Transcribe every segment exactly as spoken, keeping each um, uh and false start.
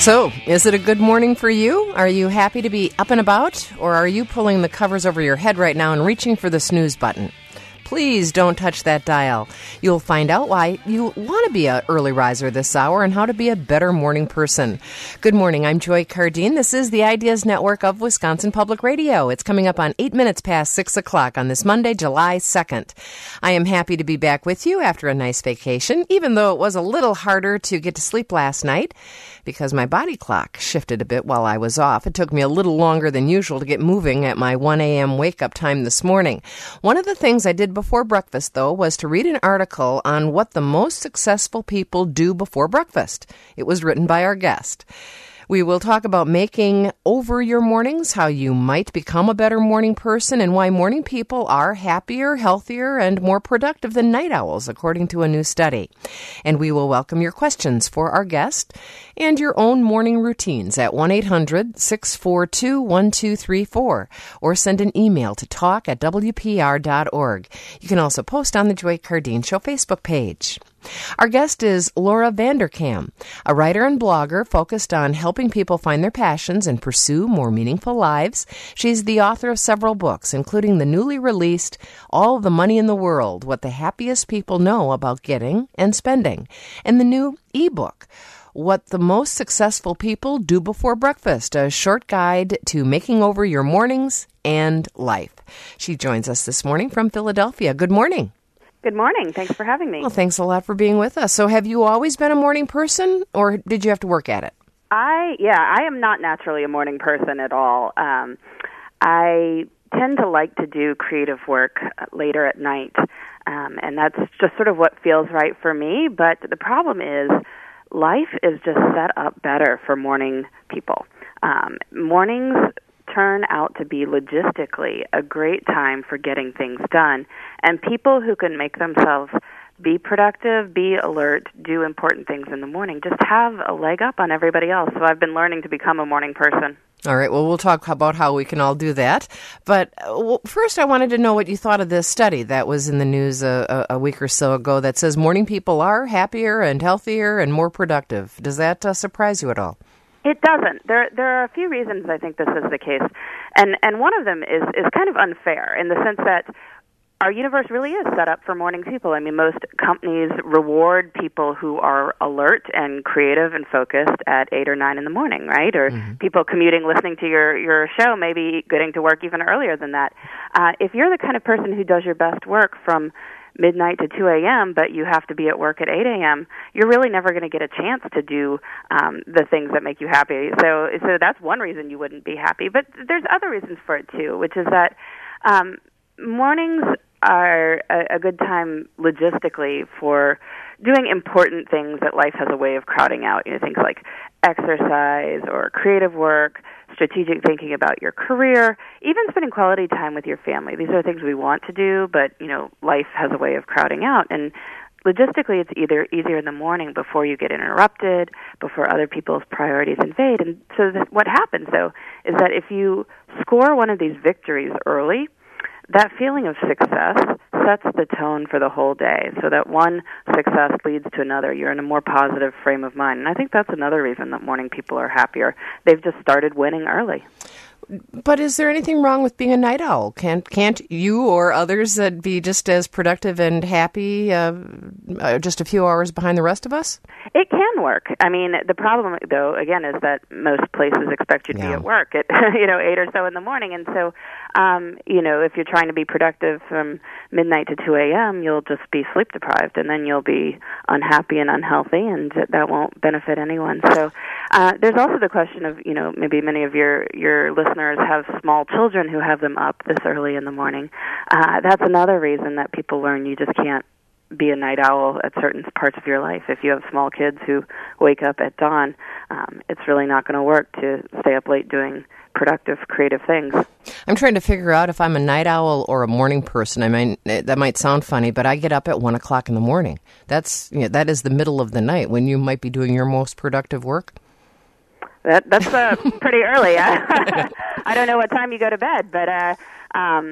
So, is it a good morning for you? Are you happy to be up and about? Or are you pulling the covers over your head right now and reaching for the snooze button? Please don't touch that dial. You'll find out why you want to be an early riser this hour and how to be a better morning person. Good morning. I'm Joy Cardine. This is the Ideas Network of Wisconsin Public Radio. It's coming up on eight minutes past six o'clock on this Monday, July second. I am happy to be back with you after a nice vacation, even though it was a little harder to get to sleep last night because my body clock shifted a bit while I was off. It took me a little longer than usual to get moving at my one a.m. wake-up time this morning. One of the things I did before breakfast, though, was to read an article on what the most successful people do before breakfast. It was written by our guest. We will talk about making over your mornings, how you might become a better morning person, and why morning people are happier, healthier, and more productive than night owls, according to a new study. And we will welcome your questions for our guest and your own morning routines at one eight hundred six four two one two three four or send an email to talk at w p r dot org. You can also post on the Joy Cardine Show Facebook page. Our guest is Laura Vanderkam, a writer and blogger focused on helping people find their passions and pursue more meaningful lives. She's the author of several books, including the newly released All the Money in the World, What the Happiest People Know About Getting and Spending, and the new ebook, What the Most Successful People Do Before Breakfast, a short guide to making over your mornings and life. She joins us this morning from Philadelphia. Good morning. Good morning. Thanks for having me. Well, thanks a lot for being with us. So have you always been a morning person, or did you have to work at it? I, yeah, I am not naturally a morning person at all. Um, I tend to like to do creative work later at night, um, and that's just sort of what feels right for me. But the problem is life is just set up better for morning people. Um, mornings turn out to be logistically a great time for getting things done. And people who can make themselves be productive, be alert, do important things in the morning, just have a leg up on everybody else. So I've been learning to become a morning person. All right, well, we'll talk about how we can all do that. But uh, well, first, I wanted to know what you thought of this study that was in the news a, a, a week or so ago that says morning people are happier and healthier and more productive. Does that uh, surprise you at all? It doesn't. There there are a few reasons I think this is the case. And and one of them is, is kind of unfair in the sense that our universe really is set up for morning people. I mean, most companies reward people who are alert and creative and focused at eight or nine in the morning, right? Or mm-hmm. people commuting, listening to your, your show, maybe getting to work even earlier than that. Uh, if you're the kind of person who does your best work from midnight to two a.m., but you have to be at work at eight a.m., you're really never going to get a chance to do um, the things that make you happy. So so that's one reason you wouldn't be happy. But there's other reasons for it, too, which is that um, mornings are a, a good time logistically for doing important things that life has a way of crowding out, you know, things like exercise or creative work, strategic thinking about your career, even spending quality time with your family. These are things we want to do, but, you know, life has a way of crowding out. And logistically, it's either easier in the morning before you get interrupted, before other people's priorities invade. And so th- what happens, though, is that if you score one of these victories early, that feeling of success sets the tone for the whole day, so that one success leads to another. You're in a more positive frame of mind. And I think that's another reason that morning people are happier. They've just started winning early. But is there anything wrong with being a night owl? Can't can't you or others uh, be just as productive and happy uh, uh, just a few hours behind the rest of us? It can work. I mean, the problem, though, again, is that most places expect you to yeah. be at work at, you know, eight or so in the morning. And so, um, you know, if you're trying to be productive from midnight to two a.m., you'll just be sleep deprived, and then you'll be unhappy and unhealthy, and that won't benefit anyone. So uh, there's also the question of, you know, maybe many of your, your listeners have small children who have them up this early in the morning. Uh, that's another reason that people learn you just can't be a night owl at certain parts of your life. If you have small kids who wake up at dawn, um, it's really not going to work to stay up late doing productive, creative things. I'm trying to figure out if I'm a night owl or a morning person. I mean, that might sound funny, but I get up at one o'clock in the morning. That's, you know, that is the middle of the night when you might be doing your most productive work. That, that's uh, pretty early. I don't know what time you go to bed, but uh, um,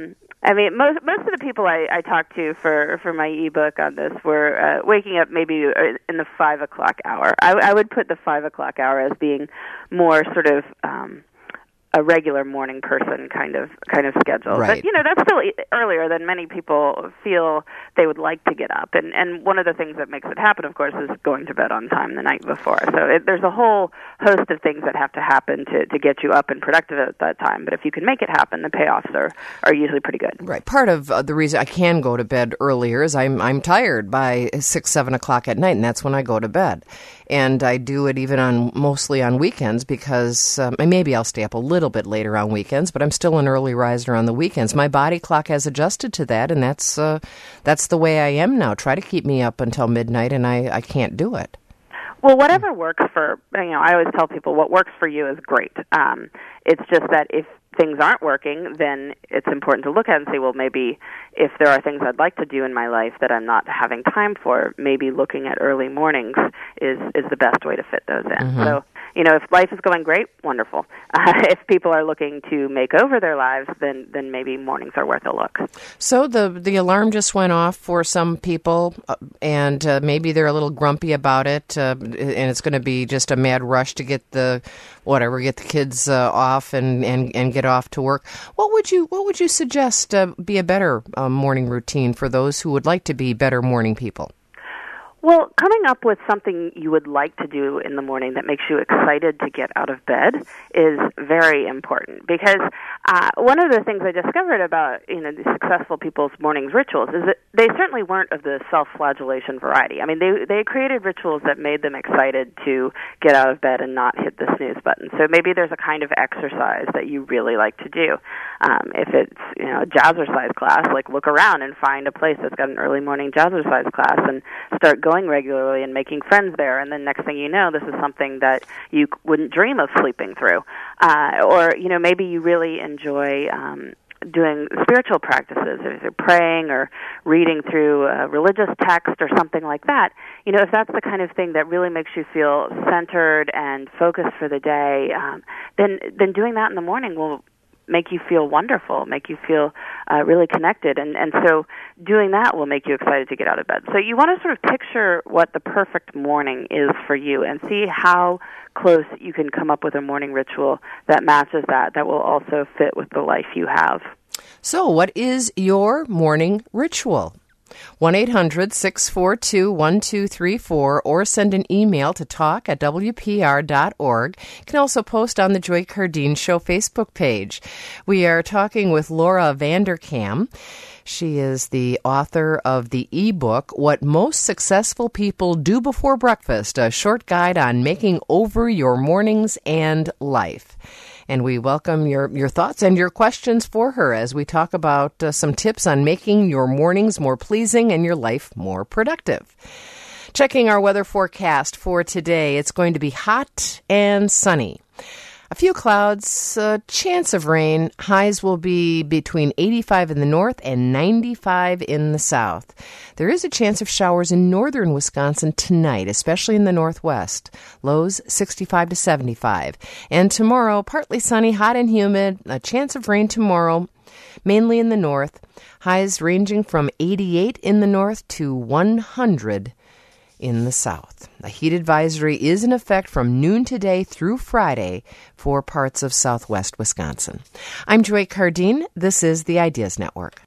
I mean, most most of the people I, I talked to for, for my ebook on this were uh, waking up maybe in the five o'clock hour. I, I would put the five o'clock hour as being more sort of um, a regular morning person kind of kind of schedule. Right. But you know, that's still e- earlier than many people feel they would like to get up. And and one of the things that makes it happen, of course, is going to bed on time the night before. So it, there's a whole host of things that have to happen to to get you up and productive at that time. But if you can make it happen, the payoffs are are usually pretty good. Right. Part of uh, the reason I can go to bed earlier is I'm I'm tired by six seven o'clock at night, and that's when I go to bed. And I do it even on mostly on weekends because um, and maybe I'll stay up a little bit later on weekends, but I'm still an early riser on the weekends. My body clock has adjusted to that, and that's uh, that's the way I am now. Try to keep me up until midnight, and I, I can't do it. Well, whatever works for, you know, I always tell people what works for you is great. Um, it's just that if things aren't working, then it's important to look at and say, well, maybe if there are things I'd like to do in my life that I'm not having time for, maybe looking at early mornings is, is the best way to fit those in. Mm-hmm. So, you know, if life is going great, wonderful. Uh, if people are looking to make over their lives, then, then maybe mornings are worth a look. So the the alarm just went off for some people, uh, and uh, maybe they're a little grumpy about it, uh, and it's going to be just a mad rush to get the whatever, get the kids uh, off and, and, and get off to work. What would you what would you suggest uh, be a better uh, morning routine for those who would like to be better morning people? Well, coming up with something you would like to do in the morning that makes you excited to get out of bed is very important, because uh, one of the things I discovered about, you know, the successful people's mornings rituals is that they certainly weren't of the self-flagellation variety. I mean, they they created rituals that made them excited to get out of bed and not hit the snooze button. So maybe there's a kind of exercise that you really like to do. Um, if it's, you know, a jazzercise class, like look around and find a place that's got an early morning jazzercise class and start going regularly and making friends there, and then next thing you know, this is something that you wouldn't dream of sleeping through. Uh, or, you know, maybe you really enjoy um, doing spiritual practices, if you're praying or reading through a religious text or something like that. You know, if that's the kind of thing that really makes you feel centered and focused for the day, um, then then doing that in the morning will make you feel wonderful, make you feel uh, really connected. And, and so doing that will make you excited to get out of bed. So you want to sort of picture what the perfect morning is for you and see how close you can come up with a morning ritual that matches that, that will also fit with the life you have. So what is your morning ritual? one eight hundred six four two one two three four or send an email to talk at w p r dot org. You can also post on the Joy Cardeen Show Facebook page. We are talking with Laura Vanderkam. She is the author of the ebook, What Most Successful People Do Before Breakfast, a short guide on making over your mornings and life. And we welcome your, your thoughts and your questions for her as we talk about uh, some tips on making your mornings more pleasing and your life more productive. Checking our weather forecast for today, it's going to be hot and sunny. A few clouds, a chance of rain. Highs will be between eighty-five in the north and ninety-five in the south. There is a chance of showers in northern Wisconsin tonight, especially in the northwest. Lows sixty-five to seventy-five. And tomorrow, partly sunny, hot and humid. A chance of rain tomorrow, mainly in the north. Highs ranging from eighty-eight in the north to one hundred in the south. A heat advisory is in effect from noon today through Friday for parts of southwest Wisconsin. I'm Joy Cardeen. This is the Ideas Network.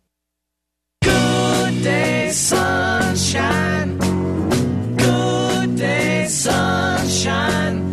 Good day, sunshine. Good day, sunshine.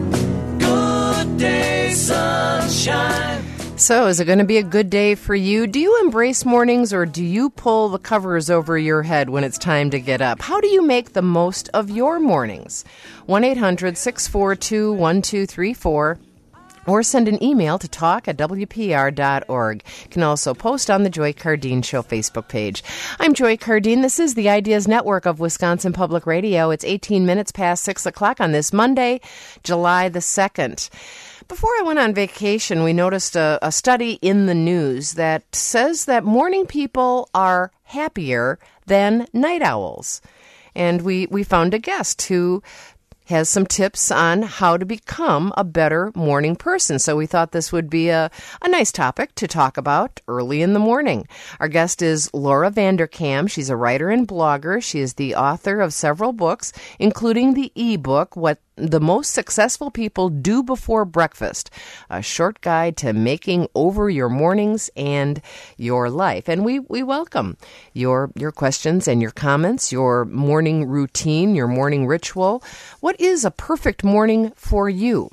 Good day, sunshine. So, is it going to be a good day for you? Do you embrace mornings, or do you pull the covers over your head when it's time to get up? How do you make the most of your mornings? one eight hundred six four two one two three four or send an email to talk at w p r dot org. You can also post on the Joy Cardeen Show Facebook page. I'm Joy Cardeen. This is the Ideas Network of Wisconsin Public Radio. It's eighteen minutes past six o'clock on this Monday, July the second. Before I went on vacation, we noticed a, a study in the news that says that morning people are happier than night owls. And we, we found a guest who has some tips on how to become a better morning person. So we thought this would be a, a nice topic to talk about early in the morning. Our guest is Laura Vanderkam. She's a writer and blogger. She is the author of several books, including the ebook, What the Most Successful People Do Before Breakfast, a short guide to making over your mornings and your life. And we, we welcome your your questions and your comments, your morning routine, your morning ritual. What is a perfect morning for you?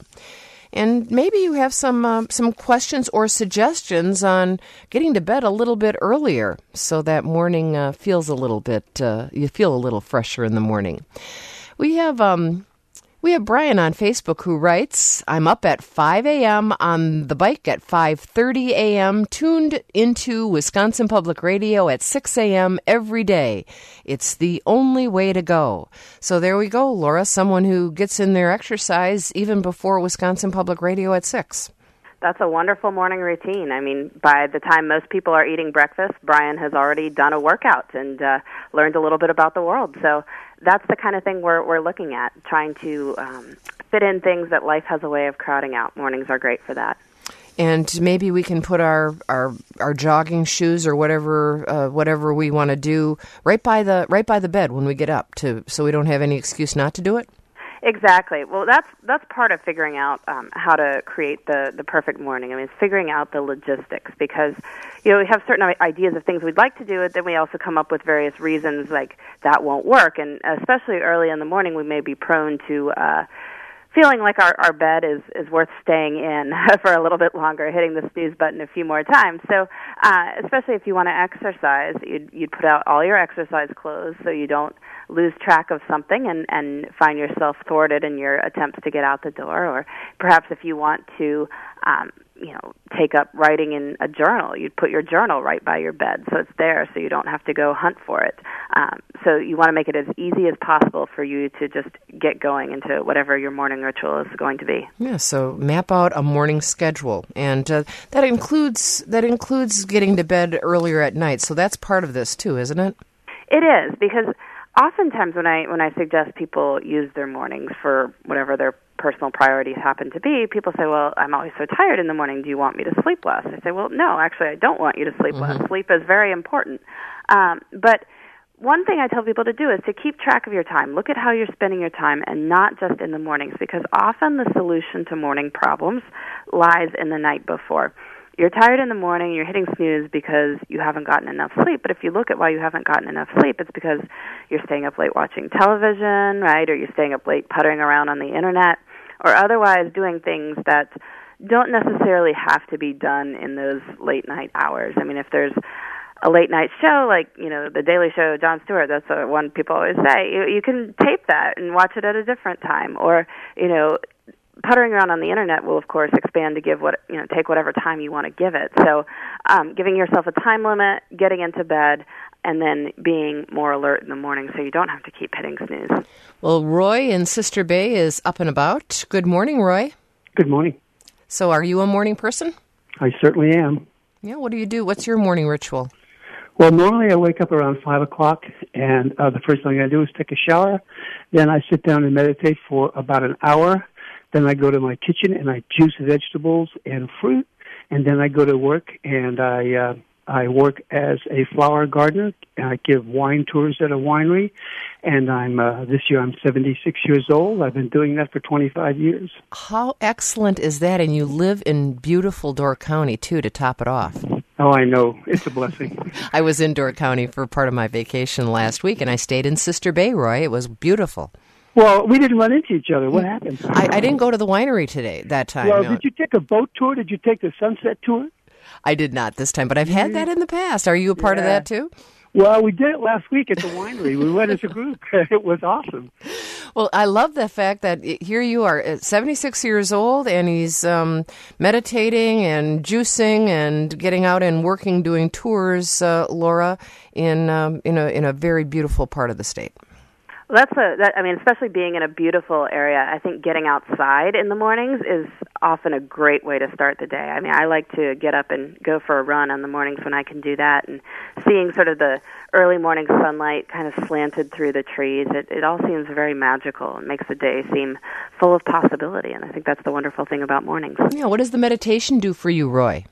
And maybe you have some uh, some questions or suggestions on getting to bed a little bit earlier so that morning uh, feels a little bit, uh, you feel a little fresher in the morning. We have... um. We have Brian on Facebook who writes, I'm up at five a.m. on the bike at five thirty a.m., tuned into Wisconsin Public Radio at six a.m. every day. It's the only way to go. So there we go, Laura, someone who gets in their exercise even before Wisconsin Public Radio at six. That's a wonderful morning routine. I mean, by the time most people are eating breakfast, Brian has already done a workout and uh, learned a little bit about the world. So that's the kind of thing we're we're looking at, trying to um, fit in things that life has a way of crowding out. Mornings are great for that. And maybe we can put our our, our jogging shoes or whatever uh, whatever we want to do right by the right by the bed when we get up, to so we don't have any excuse not to do it. Exactly. Well, that's that's part of figuring out um, how to create the, the perfect morning. I mean, it's figuring out the logistics, because, you know, we have certain ideas of things we'd like to do, and then we also come up with various reasons like that won't work. And especially early in the morning, we may be prone to uh, feeling like our, our bed is, is worth staying in for a little bit longer, hitting the snooze button a few more times. So uh, especially if you want to exercise, you'd, you'd put out all your exercise clothes so you don't lose track of something and, and find yourself thwarted in your attempts to get out the door. Or perhaps if you want to, um, you know, take up writing in a journal, you'd put your journal right by your bed so it's there so you don't have to go hunt for it. Um, so you want to make it as easy as possible for you to just get going into whatever your morning ritual is going to be. Yeah, so map out a morning schedule, and uh, that includes that includes getting to bed earlier at night. So that's part of this too, isn't it? It is, because oftentimes when I when I suggest people use their mornings for whatever their personal priorities happen to be, people say, well, I'm always so tired in the morning. Do you want me to sleep less? I say, well, no, actually, I don't want you to sleep mm-hmm. less. Sleep is very important. Um, but one thing I tell people to do is to keep track of your time. Look at how you're spending your time, and not just in the mornings, because often the solution to morning problems lies in the night before. You're tired in the morning, you're hitting snooze because you haven't gotten enough sleep. But if you look at why you haven't gotten enough sleep, it's because you're staying up late watching television, right? Or you're staying up late puttering around on the internet, or otherwise doing things that don't necessarily have to be done in those late night hours. I mean, if there's a late night show like, you know, The Daily Show, Jon Stewart, that's the one people always say, you, you can tape that and watch it at a different time. Or, you know, puttering around on the internet will, of course, expand to give what you know, take whatever time you want to give it. So, um, giving yourself a time limit, getting into bed, and then being more alert in the morning so you don't have to keep hitting snooze. Well, Roy in Sister Bay is up and about. Good morning, Roy. Good morning. So, are you a morning person? I certainly am. Yeah. What do you do? What's your morning ritual? Well, normally I wake up around five o'clock, and uh, the first thing I do is take a shower. Then I sit down and meditate for about an hour. Then I go to my kitchen and I juice vegetables and fruit, and then I go to work and I uh, I work as a flower gardener. And I give wine tours at a winery, and I'm uh, this year I'm seventy-six years old. I've been doing that for twenty-five years. How excellent is that? And you live in beautiful Door County too, to top it off. Oh, I know. It's a blessing. I was in Door County for part of my vacation last week, and I stayed in Sister Bay, Roy. It was beautiful. Well, we didn't run into each other. What happened? I, I didn't go to the winery today, that time. Well, no. Did you take a boat tour? Did you take the sunset tour? I did not this time, but I've had that in the past. Are you a part yeah. of that too? Well, we did it last week at the winery. We went as a group. It was awesome. Well, I love the fact that here you are, seventy-six years old, and he's um, meditating and juicing and getting out and working, doing tours, uh, Laura, in um, in a in a very beautiful part of the state. Well, that's a, that, I mean, especially being in a beautiful area, I think getting outside in the mornings is often a great way to start the day. I mean, I like to get up and go for a run on the mornings when I can do that, and seeing sort of the early morning sunlight kind of slanted through the trees, it, it all seems very magical and makes the day seem full of possibility, and I think that's the wonderful thing about mornings. Yeah, what does the meditation do for you, Roy?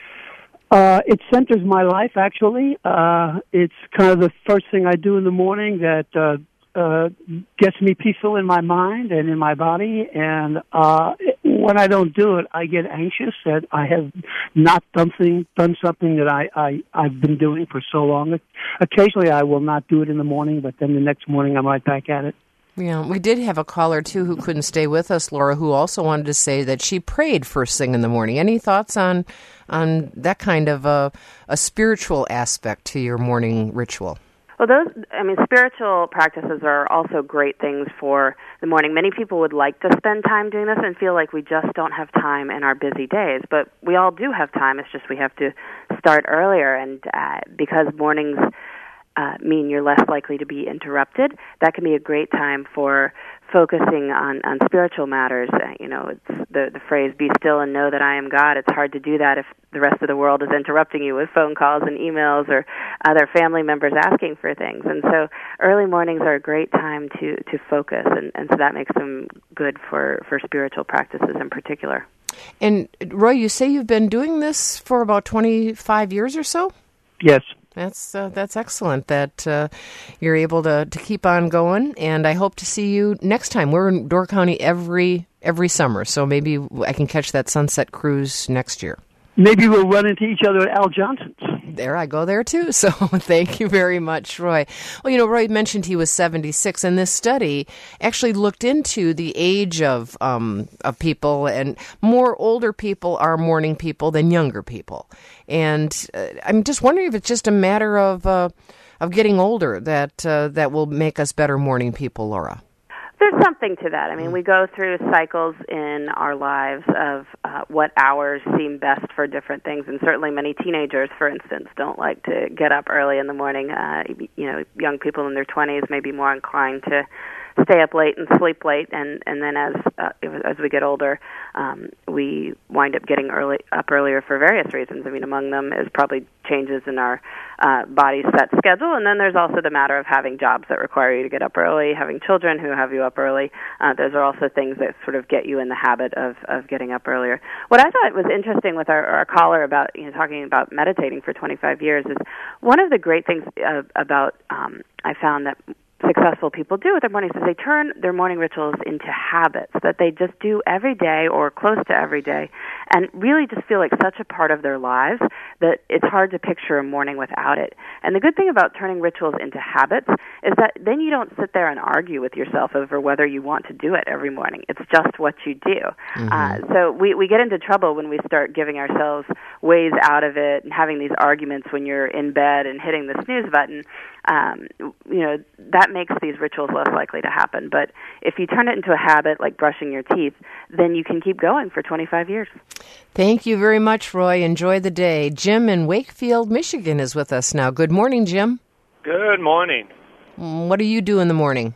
Uh, it centers my life, actually. Uh, it's kind of the first thing I do in the morning that uh, uh, gets me peaceful in my mind and in my body. And uh, when I don't do it, I get anxious that I have not done something, done something that I, I, I've been doing for so long. Occasionally I will not do it in the morning, but then the next morning I'm right back at it. Yeah, we did have a caller, too, who couldn't stay with us, Laura, who also wanted to say that she prayed first thing in the morning. Any thoughts on on that kind of a, a spiritual aspect to your morning ritual? Well, those, I mean, spiritual practices are also great things for the morning. Many people would like to spend time doing this and feel like we just don't have time in our busy days, but we all do have time. It's just we have to start earlier, and uh, because mornings Uh, mean you're less likely to be interrupted, that can be a great time for focusing on, on spiritual matters. Uh, you know, it's the, the phrase, be still and know that I am God. It's hard to do that if the rest of the world is interrupting you with phone calls and emails or other family members asking for things. And so early mornings are a great time to, to focus, and, and so that makes them good for, for spiritual practices in particular. And Roy, you say you've been doing this for about twenty-five years or so? Yes. That's uh, that's excellent that uh, you're able to, to keep on going, and I hope to see you next time. We're in Door County every every summer, so maybe I can catch that sunset cruise next year. Maybe we'll run into each other at Al Johnson's. There, I go there too. So thank you very much, Roy. Well, you know, Roy mentioned he was seventy-six, and this study actually looked into the age of um, of people, and more older people are morning people than younger people. And uh, I'm just wondering if it's just a matter of uh, of getting older that uh, that will make us better morning people, Laura. There's something to that. I mean, we go through cycles in our lives of uh, what hours seem best for different things, and certainly many teenagers, for instance, don't like to get up early in the morning. Uh, you know, young people in their twenties may be more inclined to stay up late and sleep late, and and then as uh, as we get older, um, we wind up getting early up earlier for various reasons. I mean, among them is probably changes in our uh, body's set schedule, and then there's also the matter of having jobs that require you to get up early, having children who have you up early. Uh, those are also things that sort of get you in the habit of of getting up earlier. What I thought was interesting with our, our caller about you know talking about meditating for twenty-five years is one of the great things uh, about um, I found that successful people do with their mornings is they turn their morning rituals into habits that they just do every day or close to every day, and really just feel like such a part of their lives that it's hard to picture a morning without it. And the good thing about turning rituals into habits is that then you don't sit there and argue with yourself over whether you want to do it every morning. It's just what you do. Mm-hmm. Uh, so we, we get into trouble when we start giving ourselves ways out of it and having these arguments when you're in bed and hitting the snooze button. Um, you know, that makes these rituals less likely to happen. But if you turn it into a habit, like brushing your teeth, then you can keep going for twenty-five years. Thank you very much, Roy. Enjoy the day. Jim in Wakefield, Michigan is with us now. Good morning, Jim. Good morning. What do you do in the morning?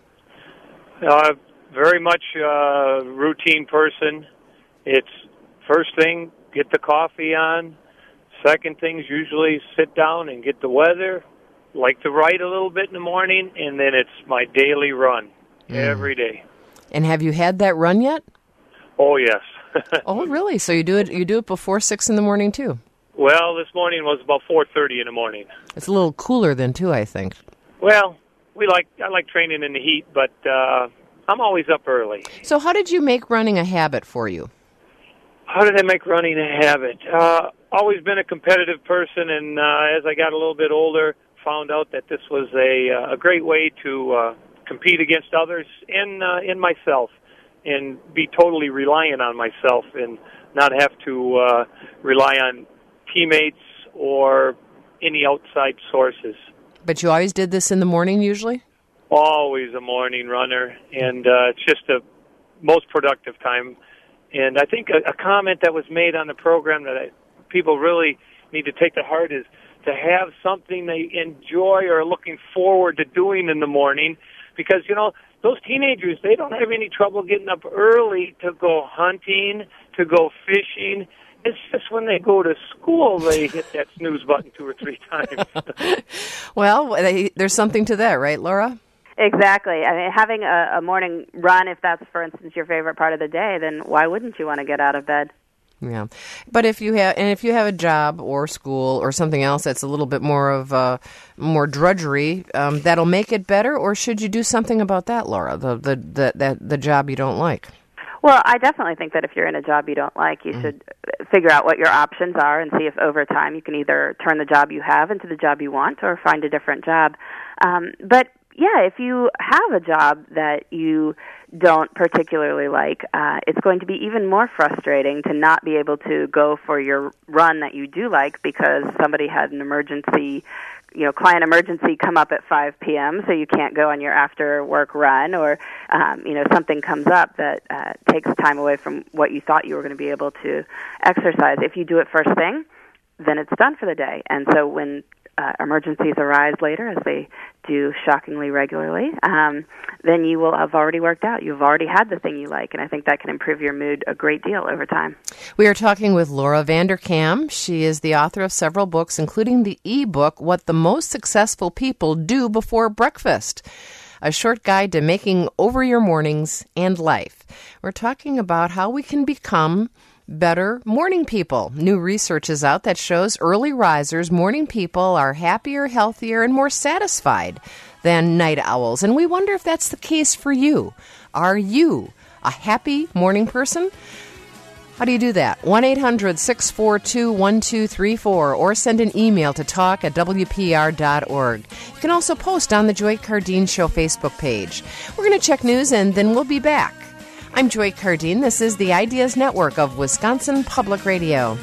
Uh, very much a routine person. It's first thing, get the coffee on. Second thing is usually sit down and get the weather. Like to write a little bit in the morning, and then it's my daily run mm. every day. And have you had that run yet? Oh, yes. Oh, really? So you do it you do it before six in the morning, too? Well, this morning was about four thirty in the morning. It's a little cooler than, too, I think. Well, we like I like training in the heat, but uh, I'm always up early. So how did you make running a habit for you? How did I make running a habit? Uh, always been a competitive person, and uh, as I got a little bit older, found out that this was a uh, a great way to uh, compete against others and uh, in myself, and be totally reliant on myself and not have to uh, rely on teammates or any outside sources. But you always did this in the morning, usually? Always a morning runner, and uh, it's just a most productive time. And I think a, a comment that was made on the program that I, people really need to take to heart is to have something they enjoy or are looking forward to doing in the morning because, you know, those teenagers, they don't have any trouble getting up early to go hunting, to go fishing. It's just when they go to school, they hit that snooze button two or three times. Well, they, there's something to that, right, Laura? Exactly. I mean, having a, a morning run, if that's, for instance, your favorite part of the day, then why wouldn't you want to get out of bed? Yeah, but if you have, and if you have a job or school or something else that's a little bit more of uh, more drudgery, um, that'll make it better. Or should you do something about that, Laura? The the the the, the job you don't like. Well, I definitely think that if you're in a job you don't like, you mm. should figure out what your options are and see if over time you can either turn the job you have into the job you want or find a different job. Um, but yeah, if you have a job that you don't particularly like, uh, it's going to be even more frustrating to not be able to go for your run that you do like because somebody had an emergency, you know, client emergency come up at five p.m., so you can't go on your after-work run, or, um, you know, something comes up that uh, takes time away from what you thought you were going to be able to exercise. If you do it first thing, then it's done for the day. And so when uh, emergencies arise later, as they do shockingly regularly, um, then you will have already worked out. You've already had the thing you like, and I think that can improve your mood a great deal over time. We are talking with Laura Vanderkam. She is the author of several books, including the e-book, What the Most Successful People Do Before Breakfast, a short guide to making over your mornings and life. We're talking about how we can become better morning people. New research is out that shows early risers, morning people, are happier, healthier, and more satisfied than night owls. And we wonder if that's the case for you. Are you a happy morning person? How do you do that? one eight hundred six four two one two three four or send an email to talk at w p r dot org. You can also post on the Joy Cardeen Show Facebook page. We're going to check news and then we'll be back. I'm Joy Cardeen. This is the Ideas Network of Wisconsin Public Radio.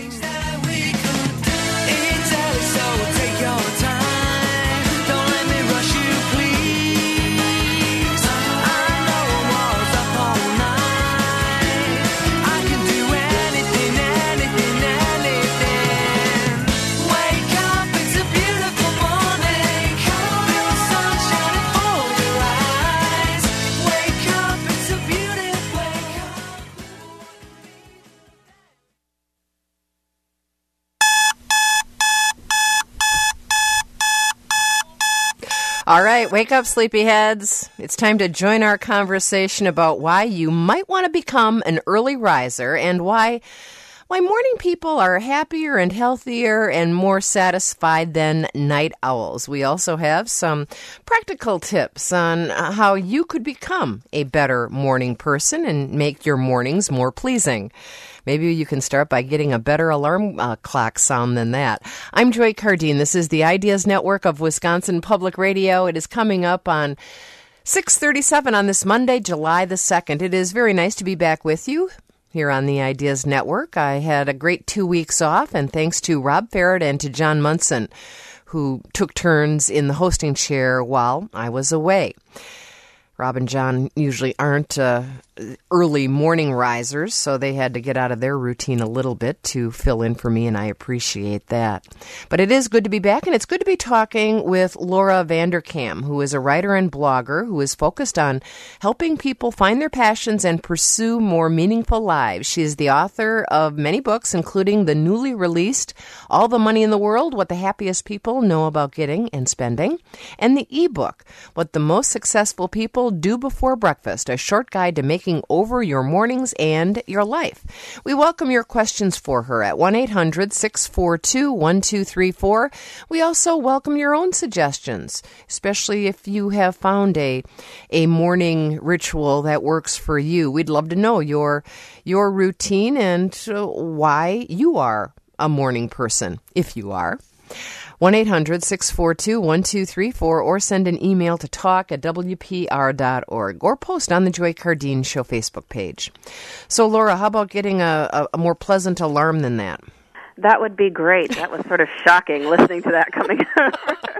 All right, wake up, sleepyheads. It's time to join our conversation about why you might want to become an early riser and why why morning people are happier and healthier and more satisfied than night owls. We also have some practical tips on how you could become a better morning person and make your mornings more pleasing. Maybe you can start by getting a better alarm uh, clock sound than that. I'm Joy Cardeen. This is the Ideas Network of Wisconsin Public Radio. It is coming up on six thirty-seven on this Monday, July the second. It is very nice to be back with you here on the Ideas Network. I had a great two weeks off, and thanks to Rob Farrett and to John Munson, who took turns in the hosting chair while I was away. Rob and John usually aren't uh, early morning risers, so they had to get out of their routine a little bit to fill in for me, and I appreciate that. But it is good to be back, and it's good to be talking with Laura Vanderkam, who is a writer and blogger who is focused on helping people find their passions and pursue more meaningful lives. She is the author of many books, including the newly released All the Money in the World, What the Happiest People Know About Getting and Spending, and the e-book, What the Most Successful People Do Before Breakfast, a short guide to making over your mornings and your life. We welcome your questions for her at one eight hundred six four two one two three four. We also welcome your own suggestions, especially if you have found a a morning ritual that works for you. We'd love to know your your routine and uh, why you are a morning person, if you are. one eight hundred six four two one two three four or send an email to talk at w p r dot org or post on the Joy Cardeen Show Facebook page. So, Laura, how about getting a, a, a more pleasant alarm than that? that would be great. That was sort of shocking listening to that coming out.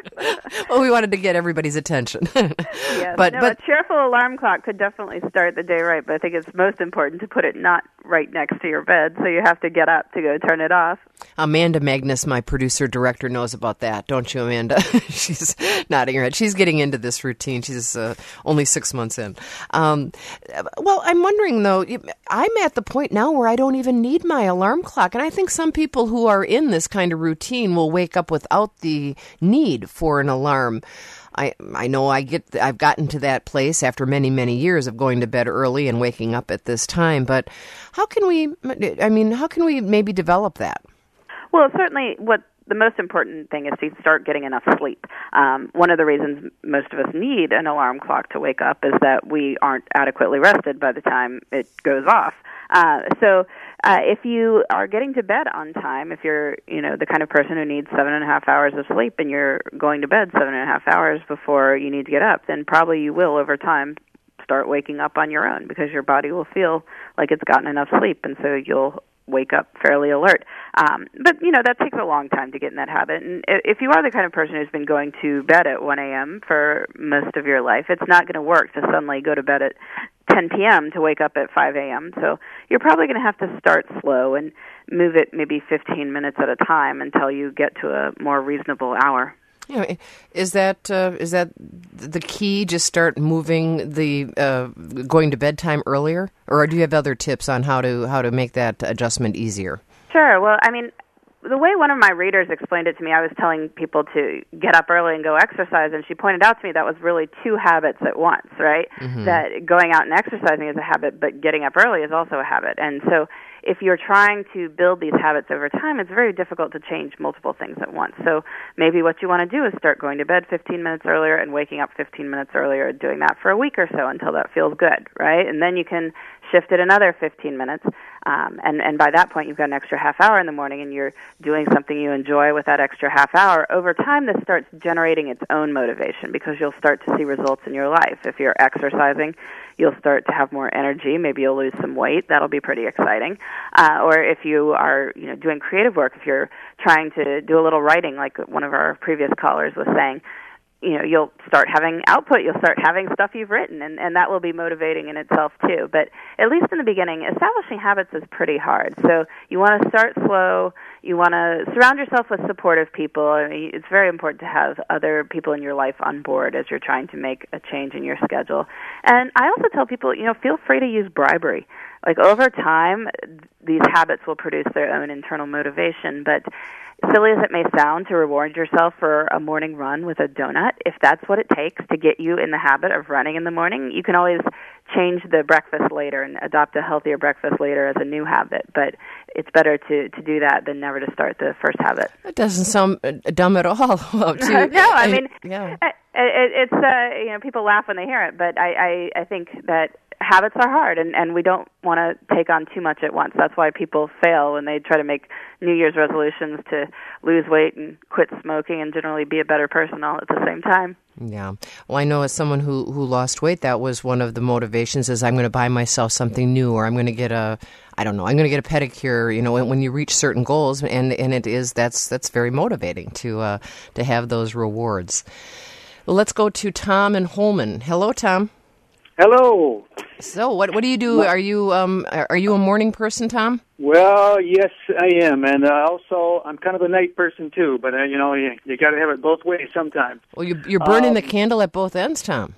Well, we wanted to get everybody's attention. Yes. but no, but a cheerful alarm clock could definitely start the day right, but I think it's most important to put it not right next to your bed, so you have to get up to go turn it off. Amanda Magnus, my producer-director, knows about that, don't you, Amanda? She's nodding her head. She's getting into this routine. She's uh, only six months in. Um, well, I'm wondering, though, I'm at the point now where I don't even need my alarm clock, and I think some people who are in this kind of routine will wake up without the need for an alarm. I I know I get I've gotten to that place after many many years of going to bed early and waking up at this time. But how can we? I mean, how can we maybe develop that? Well, certainly, what the most important thing is to start getting enough sleep. Um, one of the reasons most of us need an alarm clock to wake up is that we aren't adequately rested by the time it goes off. Uh, so uh, if you are getting to bed on time, if you're, you know, the kind of person who needs seven and a half hours of sleep and you're going to bed seven and a half hours before you need to get up, then probably you will, over time, start waking up on your own because your body will feel like it's gotten enough sleep, and so you'll wake up fairly alert. Um, but, you know, that takes a long time to get in that habit. And if you are the kind of person who's been going to bed at one a.m. for most of your life, it's not going to work to suddenly go to bed at ten p.m. to wake up at five a.m. So you're probably going to have to start slow and move it maybe fifteen minutes at a time until you get to a more reasonable hour. You know, is that uh, is that the key? Just start moving the uh, going to bedtime earlier, or do you have other tips on how to how to make that adjustment easier? Sure. Well, I mean, the way one of my readers explained it to me, I was telling people to get up early and go exercise, and she pointed out to me that was really two habits at once, right? Mm-hmm. That going out and exercising is a habit, but getting up early is also a habit. And so if you're trying to build these habits over time, it's very difficult to change multiple things at once. So maybe what you want to do is start going to bed fifteen minutes earlier and waking up fifteen minutes earlier, doing that for a week or so until that feels good, right? And then you can shift it another fifteen minutes. Um, and, and by that point, you've got an extra half hour in the morning, and you're doing something you enjoy with that extra half hour. Over time, this starts generating its own motivation because you'll start to see results in your life. If you're exercising, you'll start to have more energy. Maybe you'll lose some weight. That'll be pretty exciting. Uh, or if you are, you know, doing creative work, if you're trying to do a little writing, like one of our previous callers was saying, you know, you'll start having output, you'll start having stuff you've written, and, and that will be motivating in itself too. But at least in the beginning, establishing habits is pretty hard. So you want to start slow, you want to surround yourself with supportive people. I mean, it's very important to have other people in your life on board as you're trying to make a change in your schedule. And I also tell people, you know, feel free to use bribery. Like over time, these habits will produce their own internal motivation, but silly as it may sound, to reward yourself for a morning run with a donut, if that's what it takes to get you in the habit of running in the morning, you can always change the breakfast later and adopt a healthier breakfast later as a new habit. But it's better to, to do that than never to start the first habit. It doesn't sound dumb at all. Well, to, no, I mean, yeah. it, it, it's, uh, you know, people laugh when they hear it, but I, I, I think that habits are hard, and, and we don't want to take on too much at once. That's why people fail when they try to make New Year's resolutions to lose weight and quit smoking and generally be a better person all at the same time. Yeah. Well, I know as someone who, who lost weight, that was one of the motivations is I'm going to buy myself something new, or I'm going to get a, I don't know, I'm going to get a pedicure. You know, when, when you reach certain goals, and, and it is, that's that's very motivating to uh, to have those rewards. Well, let's go to Tom and Holman. Hello, Tom. Hello. So, what what do you do? Are you um are you a morning person, Tom? Well, yes, I am, and uh, also I'm kind of a night person too. But uh, you know, you, you got to have it both ways sometimes. Well, you, you're burning um, the candle at both ends, Tom.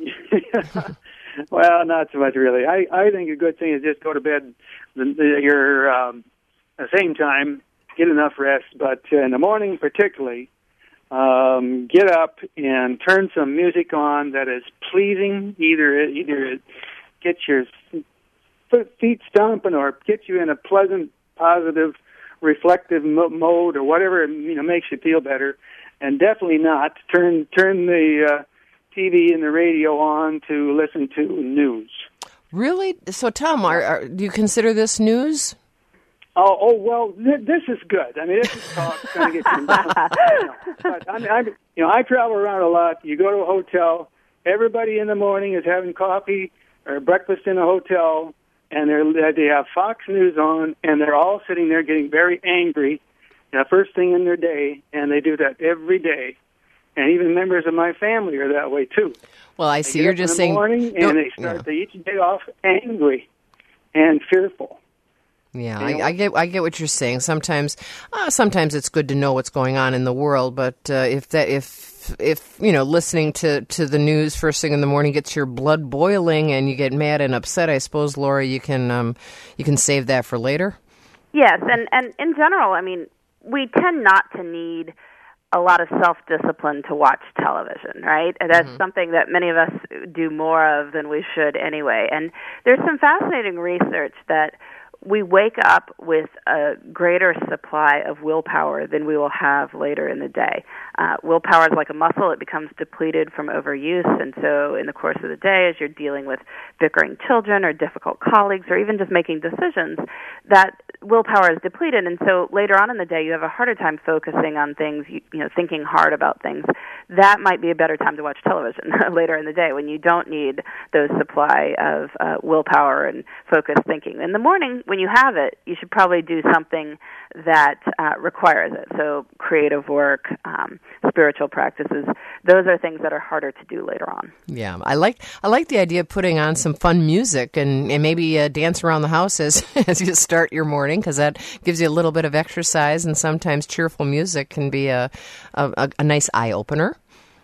Well, not so much really. I I think a good thing is just go to bed the, the, your um, the same time, get enough rest, but uh, in the morning particularly. Um, get up and turn some music on that is pleasing. Either either it gets your feet stomping or gets you in a pleasant, positive, reflective mo- mode, or whatever you know makes you feel better. And definitely not turn turn the uh, T V and the radio on to listen to news. Really? So, Tom, are, are, do you consider this news? Oh, oh well, th- this is good. I mean, this is talk. It's going to get you. You know. But I mean, I, you know, I travel around a lot. You go to a hotel. Everybody in the morning is having coffee or breakfast in a hotel, and they're they have Fox News on, and they're all sitting there getting very angry the first thing in their day, and they do that every day. And even members of my family are that way too. Well, I They see. get You're up just in the saying, morning, don't- and they start yeah. the each day off angry and fearful. Yeah, You know? I, I get I get what you're saying. Sometimes, uh, sometimes it's good to know what's going on in the world. But uh, if that if if you know listening to, to the news first thing in the morning gets your blood boiling and you get mad and upset, I suppose, Laura, you can um, you can save that for later. Yes, and, and in general, I mean, we tend not to need a lot of self-discipline to watch television, right? And that's mm-hmm. something that many of us do more of than we should anyway. And there's some fascinating research that we wake up with a greater supply of willpower than we will have later in the day. Uh, willpower is like a muscle. It becomes depleted from overuse, and so in the course of the day, as you're dealing with bickering children or difficult colleagues or even just making decisions, that willpower is depleted, and so later on in the day, you have a harder time focusing on things, you, you know, thinking hard about things. That might be a better time to watch television later in the day when you don't need those supply of uh, willpower and focused thinking. In the morning, when you have it, you should probably do something that uh, requires it. So creative work, um, spiritual practices, those are things that are harder to do later on. Yeah, I like I like the idea of putting on some fun music and, and maybe uh, dance around the house as, as you start your morning, because that gives you a little bit of exercise, and sometimes cheerful music can be a, a, a nice eye-opener.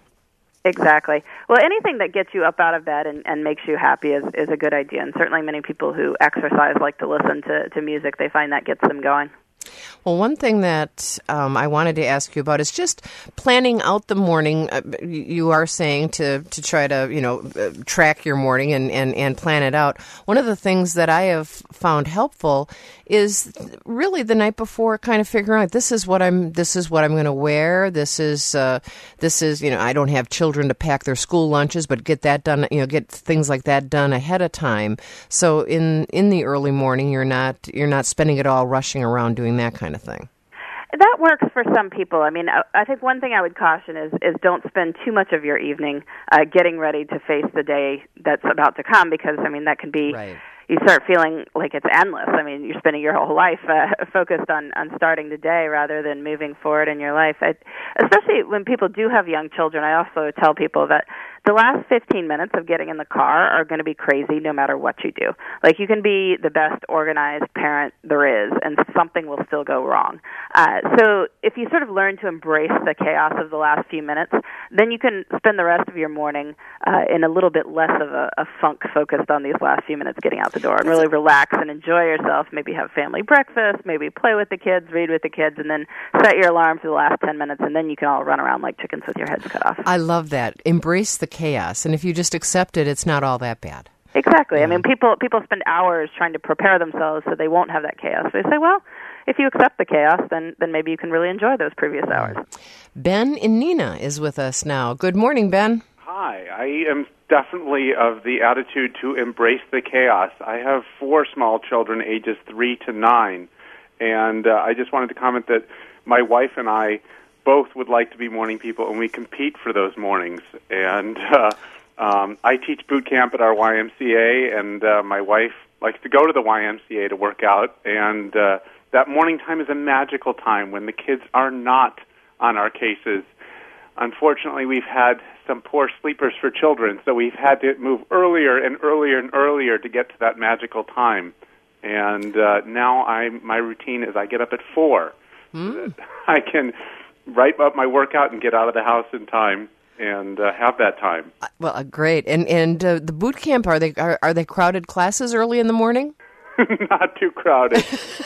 Exactly. Well, anything that gets you up out of bed and, and makes you happy is, is a good idea, and certainly many people who exercise like to listen to, to music. They find that gets them going. Well, one thing that um, I wanted to ask you about is just planning out the morning. Uh, you are saying to, to try to, you know, uh, track your morning and, and, and plan it out. One of the things that I have found helpful is really the night before kind of figuring out this is what I'm this is what I'm going to wear. This is uh, this is, you know, I don't have children to pack their school lunches, but get that done, you know, get things like that done ahead of time. So in in the early morning, you're not you're not spending it all rushing around doing that kind of thing. That works for some people. I mean, I think one thing I would caution is, is don't spend too much of your evening uh, getting ready to face the day that's about to come, because, I mean, that can be, right. You start feeling like it's endless. I mean, you're spending your whole life uh, focused on, on starting the day rather than moving forward in your life. I, especially when people do have young children, I also tell people that the last fifteen minutes of getting in the car are going to be crazy no matter what you do. Like, you can be the best organized parent there is, and something will still go wrong. Uh, so if you sort of learn to embrace the chaos of the last few minutes, then you can spend the rest of your morning uh, in a little bit less of a, a funk focused on these last few minutes getting out the door, and really relax and enjoy yourself. Maybe have family breakfast, maybe play with the kids, read with the kids, and then set your alarm for the last ten minutes, and then you can all run around like chickens with your heads cut off. I love that. Embrace the chaos, and if you just accept it, it's not all that bad. Exactly. Yeah. I mean, people people spend hours trying to prepare themselves so they won't have that chaos. They say, well, if you accept the chaos, then, then maybe you can really enjoy those previous hours. Ben in Neenah is with us now. Good morning, Ben. Hi. I am definitely of the attitude to embrace the chaos. I have four small children, ages three to nine, and uh, I just wanted to comment that my wife and I both would like to be morning people, and we compete for those mornings. And uh, um, I teach boot camp at our Y M C A, and uh, my wife likes to go to the Y M C A to work out, and uh, that morning time is a magical time when the kids are not on our cases. Unfortunately, we've had some poor sleepers for children, so we've had to move earlier and earlier and earlier to get to that magical time. And uh, now I, my routine is I get up at four. Mm. So that I can write up my workout and get out of the house in time and uh, have that time. Well, uh, great. And and uh, the boot camp, are they are, are they crowded classes early in the morning? Not too crowded.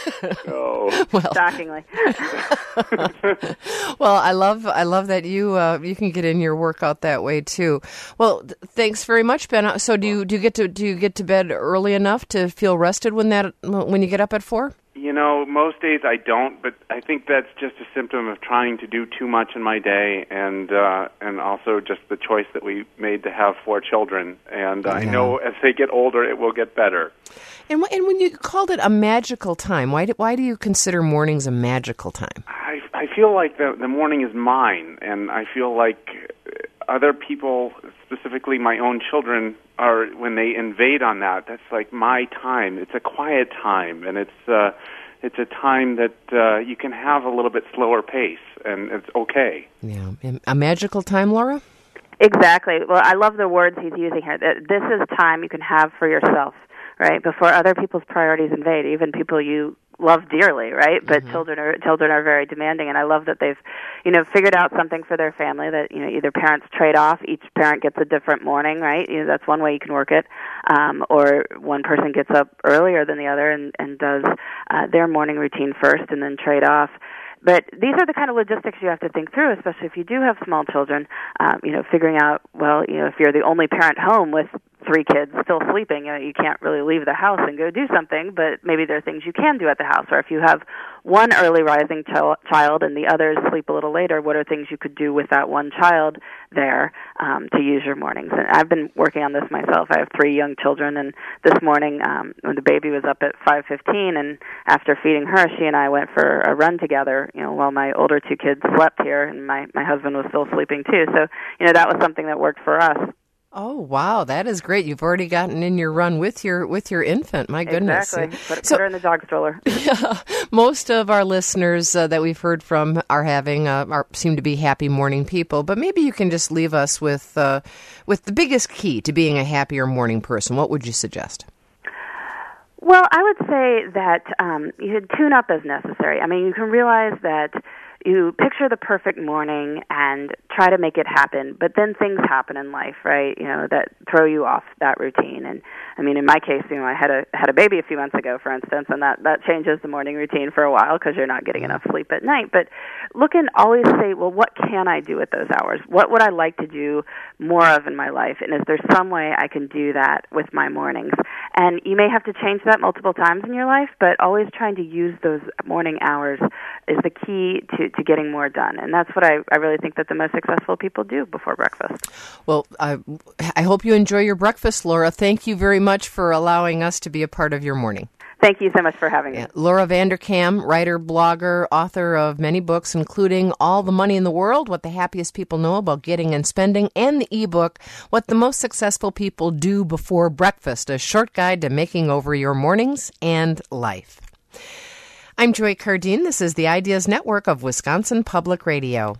No. Well, shockingly. Well, I love I love that you uh, you can get in your workout that way too. Well, th- thanks very much, Ben. So do you do you get to do you get to bed early enough to feel rested when that when you get up at four? You know, most days I don't, but I think that's just a symptom of trying to do too much in my day, and uh, and also just the choice that we made to have four children. And uh, I know as they get older, it will get better. And w- and when you called it a magical time, why do, why do you consider mornings a magical time? I I feel like the the morning is mine, and I feel like other people, specifically my own children, are when they invade on that. That's like my time. It's a quiet time, and it's uh, it's a time that uh, you can have a little bit slower pace, and it's okay. Yeah, a magical time, Laura? Exactly. Well, I love the words he's using here. That this is time you can have for yourself, right? Before other people's priorities invade, even people you love dearly, right? But mm-hmm. children are children are very demanding, and I love that they've, you know, figured out something for their family that, you know, either parents trade off. Each parent gets a different morning, right? You know, that's one way you can work it. Um, or one person gets up earlier than the other and, and does uh, their morning routine first, and then trade off. But these are the kind of logistics you have to think through, especially if you do have small children. Um, you know, figuring out, well, you know, if you're the only parent home with three kids still sleeping, you know, you can't really leave the house and go do something, but maybe there are things you can do at the house. Or if you have one early rising ch- child and the others sleep a little later, what are things you could do with that one child there um, to use your mornings? And I've been working on this myself. I have three young children, and this morning um, when the baby was up at five fifteen, and after feeding her, she and I went for a run together, you know, while my older two kids slept here, and my, my husband was still sleeping too. So, you know, that was something that worked for us. Oh, wow, that is great. You've already gotten in your run with your with your infant. My goodness. Exactly. Put, so, put her in the dog stroller. Yeah, most of our listeners uh, that we've heard from are having uh, are seem to be happy morning people, but maybe you can just leave us with uh, with the biggest key to being a happier morning person. What would you suggest? Well, I would say that um, you should tune up as necessary. I mean, you can realize that you picture the perfect morning and try to make it happen, but then things happen in life, right? You know, that throw you off that routine. And I mean, in my case, you know, I had a had a baby a few months ago, for instance, and that that changes the morning routine for a while because you're not getting enough sleep at night. But look and always say, well, what can I do at those hours? What would I like to do more of in my life? And is there some way I can do that with my mornings? And you may have to change that multiple times in your life, but always trying to use those morning hours is the key to, to getting more done. And that's what I, I really think that the most successful people do before breakfast. Well, I, I hope you enjoy your breakfast, Laura. Thank you very much for allowing us to be a part of your morning. Thank you so much for having me. Yeah. Laura Vanderkam, writer, blogger, author of many books, including All the Money in the World, What the Happiest People Know About Getting and Spending, and the ebook, What the Most Successful People Do Before Breakfast, a short guide to making over your mornings and life. I'm Joy Cardine. This is the Ideas Network of Wisconsin Public Radio.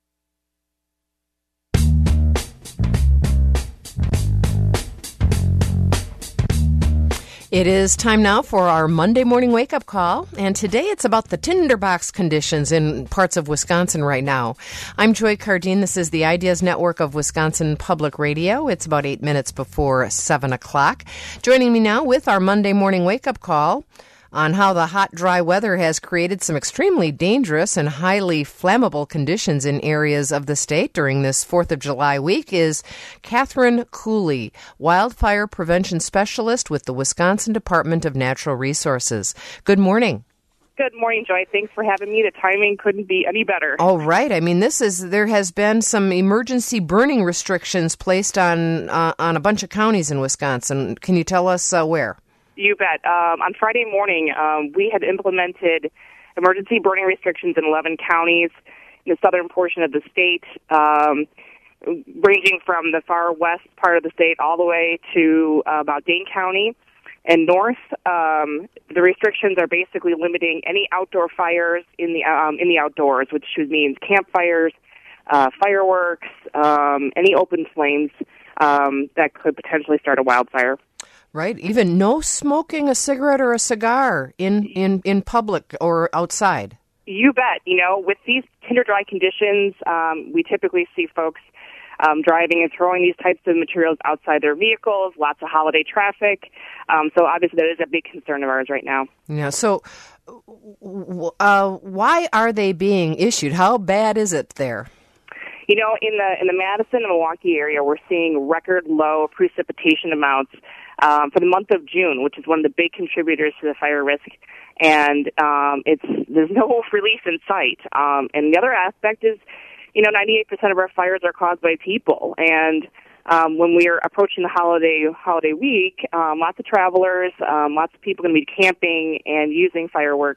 It is time now for our Monday morning wake-up call, and today it's about the tinderbox conditions in parts of Wisconsin right now. I'm Joy Cardine. This is the Ideas Network of Wisconsin Public Radio. It's about eight minutes before seven o'clock. Joining me now with our Monday morning wake-up call on how the hot, dry weather has created some extremely dangerous and highly flammable conditions in areas of the state during this fourth of July week is Catherine Cooley, Wildfire Prevention Specialist with the Wisconsin Department of Natural Resources. Good morning. Good morning, Joy. Thanks for having me. The timing couldn't be any better. All right. I mean, this is there has been some emergency burning restrictions placed on uh, on a bunch of counties in Wisconsin. Can you tell us uh, where? You bet. Um, on Friday morning, um, we had implemented emergency burning restrictions in eleven counties in the southern portion of the state, um, ranging from the far west part of the state all the way to uh, about Dane County. And north, um, the restrictions are basically limiting any outdoor fires in the um, in the outdoors, which means campfires, uh, fireworks, um, any open flames um, that could potentially start a wildfire. Right. Even no smoking a cigarette or a cigar in, in, in public or outside. You bet. You know, with these tinder dry conditions, um, we typically see folks um, driving and throwing these types of materials outside their vehicles, lots of holiday traffic. Um, so obviously that is a big concern of ours right now. Yeah. So uh, why are they being issued? How bad is it there? You know, in the in the Madison and Milwaukee area, we're seeing record low precipitation amounts um, for the month of June, which is one of the big contributors to the fire risk. And um, it's there's no relief in sight. Um, and the other aspect is, you know, ninety-eight percent of our fires are caused by people. And um, when we are approaching the holiday holiday week, um, lots of travelers, um, lots of people going to be camping and using fireworks.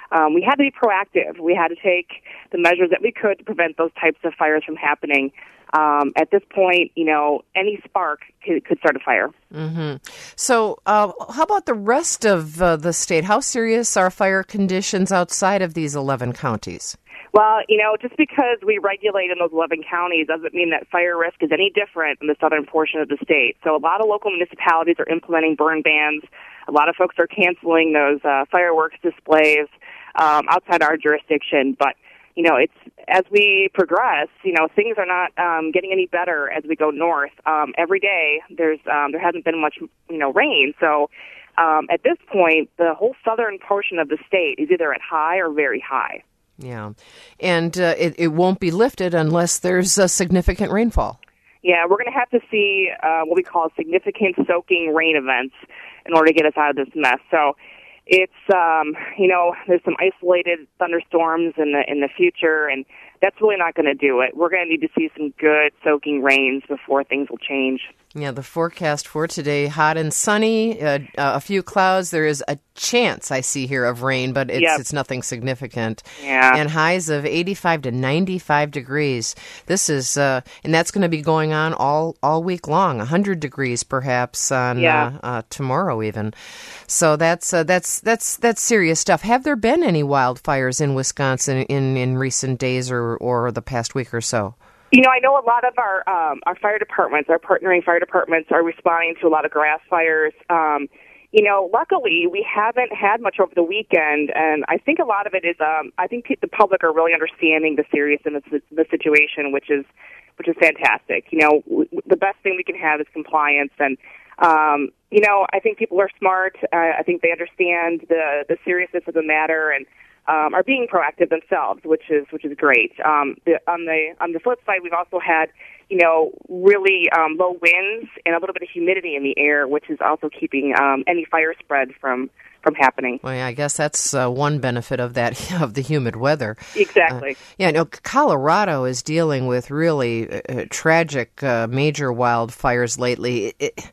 um, we had to be proactive. We had to take the measures that we could to prevent those types of fires from happening. Um, at this point, you know, any spark could, could start a fire. Mm-hmm. So uh, how about the rest of uh, the state? How serious are fire conditions outside of these eleven counties? Well, you know, just because we regulate in those eleven counties doesn't mean that fire risk is any different in the southern portion of the state. So a lot of local municipalities are implementing burn bans. A lot of folks are canceling those uh, fireworks displays um, outside our jurisdiction. But, you know, it's as we progress, you know, things are not um, getting any better as we go north. Um, every day there's um, there hasn't been much, you know, rain. So um, at this point, the whole southern portion of the state is either at high or very high. Yeah, and uh, it, it won't be lifted unless there's a significant rainfall. Yeah, we're going to have to see uh, what we call significant soaking rain events in order to get us out of this mess. So it's, um, you know, there's some isolated thunderstorms in the in the future, and that's really not going to do it. We're going to need to see some good soaking rains before things will change. Yeah, the forecast for today, hot and sunny, uh, uh, a few clouds. There is a chance I see here of rain, but it's Yep. it's nothing significant. Yeah. And highs of eighty-five to ninety-five degrees. This is, uh, and that's going to be going on all, all week long, one hundred degrees perhaps on Yeah. uh, uh, tomorrow even. So that's uh, that's that's that's serious stuff. Have there been any wildfires in Wisconsin in, in recent days or, or the past week or so? You know, I know a lot of our um, our fire departments, our partnering fire departments, are responding to a lot of grass fires. Um, you know, luckily we haven't had much over the weekend, and I think a lot of it is. Um, I think the public are really understanding the seriousness of the situation, which is which is fantastic. You know, w- the best thing we can have is compliance, and um, you know, I think people are smart. Uh, I think they understand the the seriousness of the matter, and Um, are being proactive themselves, which is which is great. Um, the, on the on the flip side, we've also had, you know, really um, low winds and a little bit of humidity in the air, which is also keeping um, any fire spread from from happening. Well, yeah, I guess that's uh, one benefit of that of the humid weather. Exactly. Uh, yeah, no, Colorado is dealing with really uh, tragic uh, major wildfires lately. It, it,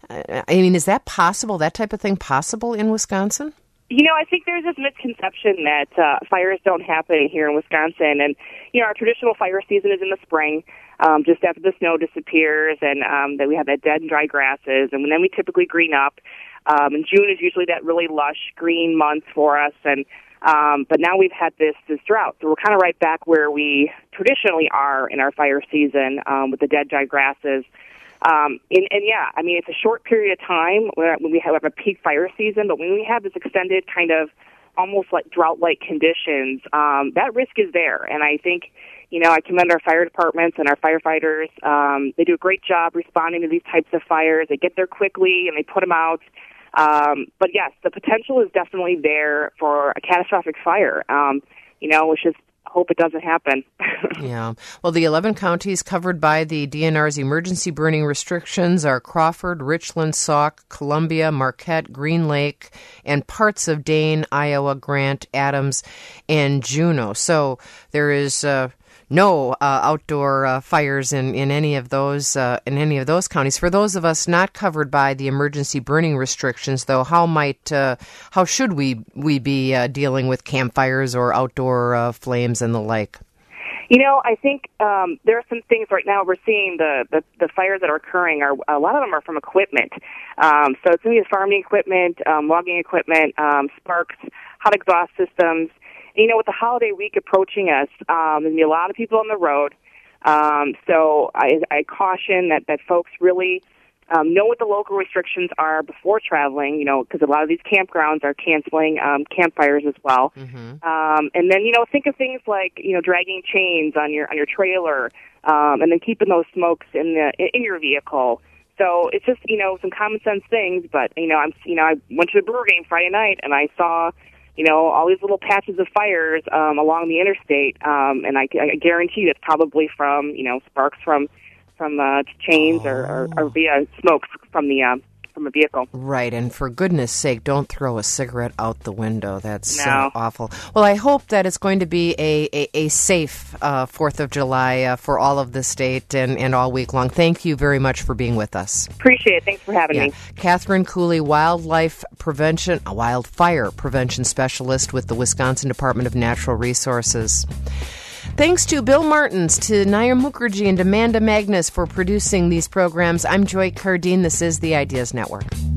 I mean, is that possible? That type of thing possible in Wisconsin? You know, I think there's this misconception that uh, fires don't happen here in Wisconsin. And, you know, our traditional fire season is in the spring, um, just after the snow disappears, and um, that we have that dead and dry grasses. And then we typically green up. Um, and June is usually that really lush green month for us. And um, but now we've had this, this drought. So we're kind of right back where we traditionally are in our fire season um, with the dead, dry grasses. Um, and, and yeah, I mean, it's a short period of time when we have a peak fire season, but when we have this extended kind of almost like drought-like conditions, um, that risk is there. And I think, you know, I commend our fire departments and our firefighters. Um, they do a great job responding to these types of fires. They get there quickly and they put them out. Um, but yes, the potential is definitely there for a catastrophic fire. Um, you know, it's just hope it doesn't happen. Yeah. Well, the eleven counties covered by the D N R's emergency burning restrictions are Crawford, Richland, Sauk, Columbia, Marquette, Green Lake, and parts of Dane, Iowa, Grant, Adams, and Juneau. So there is uh, no uh, outdoor uh, fires in, in any of those uh, in any of those counties. For those of us not covered by the emergency burning restrictions, though, how might uh, how should we we be uh, dealing with campfires or outdoor uh, flames and the like? You know, I think um, there are some things right now we're seeing the, the, the fires that are occurring are a lot of them are from equipment. Um, so it's going to be farming equipment, um, logging equipment, um, sparks, hot exhaust systems. And, you know, with the holiday week approaching us, um, there's going to be a lot of people on the road. Um, so I, I caution that, that folks really um, know what the local restrictions are before traveling, you know, because a lot of these campgrounds are canceling um, campfires as well. Mm-hmm. Um, and then, you know, think of things like, you know, dragging chains on your on your trailer, um, and then keeping those smokes in the in your vehicle. So it's just, you know, some common sense things. But, you know, I'm, you know, I went to the Brewer game Friday night, and I saw, you know, all these little patches of fires um, along the interstate, um, and I, I guarantee that's probably from, you know, sparks from from uh, chains or, or, or via smoke from the uh, from a vehicle. Right, and for goodness sake, don't throw a cigarette out the window. That's No. so awful. Well, I hope that it's going to be a, a, a safe uh, fourth of July uh, for all of the state and, and all week long. Thank you very much for being with us. Appreciate it. Thanks for having Yeah. me. Catherine Cooley, wildlife prevention, a wildfire prevention specialist with the Wisconsin Department of Natural Resources. Thanks to Bill Martins, to Nair Mukherjee, and Amanda Magnus for producing these programs. I'm Joy Cardine. This is the Ideas Network.